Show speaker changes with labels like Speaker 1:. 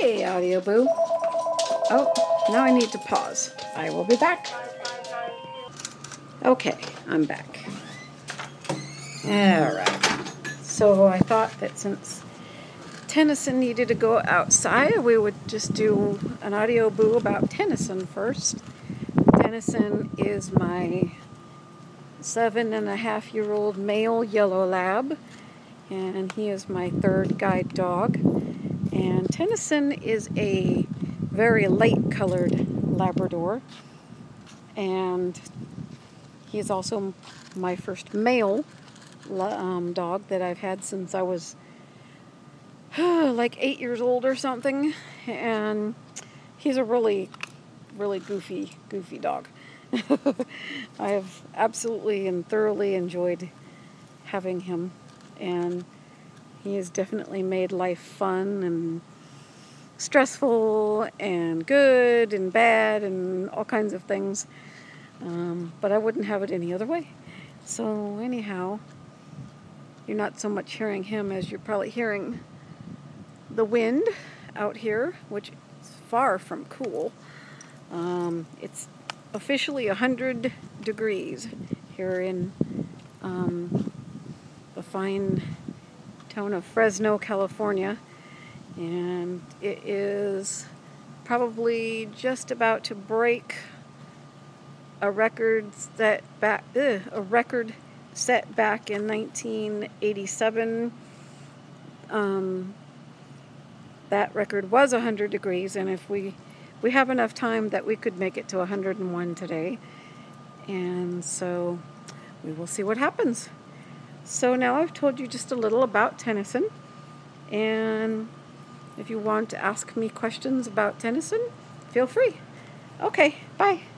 Speaker 1: Hey, Audio Boo. Oh, now I need to pause. I will be back. Okay, I'm back. Alright. So I thought that since Tennyson needed to go outside, we would just do an Audio Boo about Tennyson first. Tennyson is my 7.5-year-old male yellow lab, and he is my third guide dog. And Tennyson is a very light colored Labrador, and he's also my first male dog that I've had since I was like 8 years old or something. And he's a really goofy dog. I have absolutely and thoroughly enjoyed having him, and he has definitely made life fun and stressful and good and bad and all kinds of things. But I wouldn't have it any other way. So anyhow, you're not so much hearing him as you're probably hearing the wind out here, which is far from cool. It's officially 100 degrees here in the fine town of Fresno, California, and it is probably just about to break a record set back in 1987. That record was 100 degrees, and if we have enough time that we could make it to 101 today, and so we will see what happens. So now I've told you just a little about Tennyson, and if you want to ask me questions about Tennyson, feel free. Okay, bye.